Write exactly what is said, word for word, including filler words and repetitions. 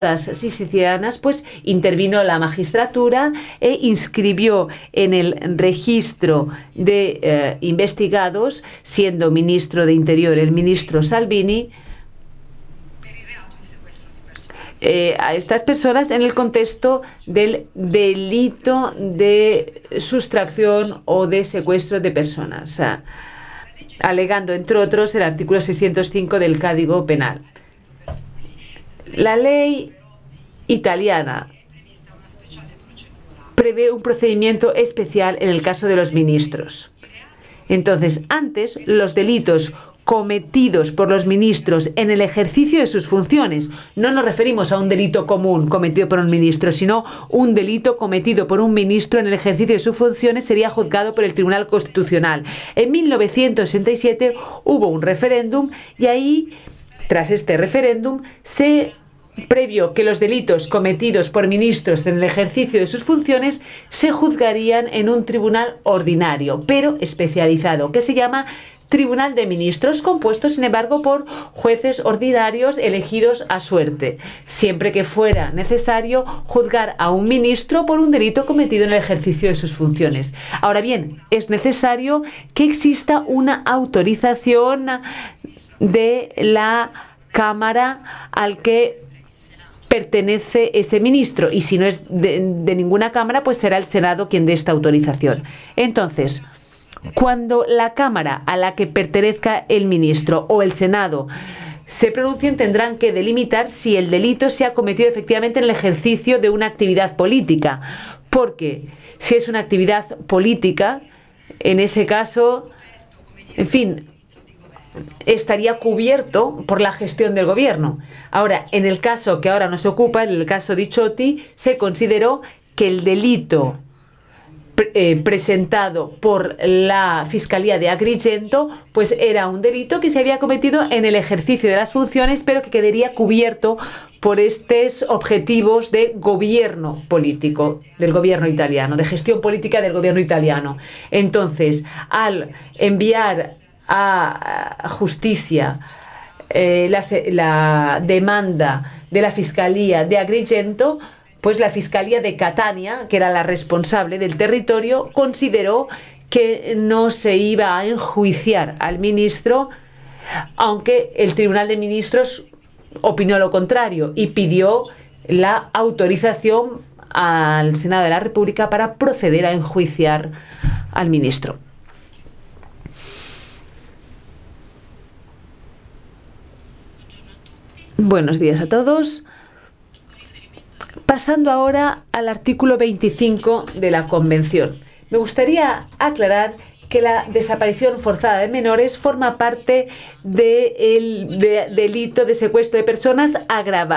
sicilianas, pues intervino la magistratura e inscribió en el registro de eh, investigados, siendo ministro de Interior el ministro Salvini, eh, a estas personas en el contexto del delito de sustracción o de secuestro de personas, eh, alegando, entre otros, el artículo seiscientos cinco del Código Penal. La ley italiana prevé un procedimiento especial en el caso de los ministros. Entonces, antes, los delitos cometidos por los ministros en el ejercicio de sus funciones, no nos referimos a un delito común cometido por un ministro, sino un delito cometido por un ministro en el ejercicio de sus funciones, sería juzgado por el Tribunal Constitucional. En mil novecientos sesenta y siete hubo un referéndum y ahí, tras este referéndum, se previó que los delitos cometidos por ministros en el ejercicio de sus funciones se juzgarían en un tribunal ordinario, pero especializado, que se llama Tribunal de Ministros, compuesto, sin embargo, por jueces ordinarios elegidos a suerte, siempre que fuera necesario juzgar a un ministro por un delito cometido en el ejercicio de sus funciones. Ahora bien, es necesario que exista una autorización de la Cámara al que pertenece ese ministro, y si no es de, de ninguna cámara, pues será el Senado quien dé esta autorización. Entonces, cuando la Cámara a la que pertenezca el ministro o el Senado se pronuncien, tendrán que delimitar si el delito se ha cometido efectivamente en el ejercicio de una actividad política, porque si es una actividad política, en ese caso, en fin, estaría cubierto por la gestión del gobierno. Ahora, en el caso que ahora nos ocupa, en el caso Diciotti, se consideró que el delito pre eh, presentado por la Fiscalía de Agrigento pues era un delito que se había cometido en el ejercicio de las funciones, pero que quedaría cubierto por estos objetivos de gobierno político del gobierno italiano, de gestión política del gobierno italiano. Entonces, al enviar a justicia eh, la, la demanda de la Fiscalía de Agrigento, pues la Fiscalía de Catania, que era la responsable del territorio, consideró que no se iba a enjuiciar al ministro, aunque el Tribunal de Ministros opinó lo contrario y pidió la autorización al Senado de la República para proceder a enjuiciar al ministro. Buenos días a todos. Pasando ahora al artículo veinticinco de la Convención. Me gustaría aclarar que la desaparición forzada de menores forma parte del de delito de secuestro de personas agravado.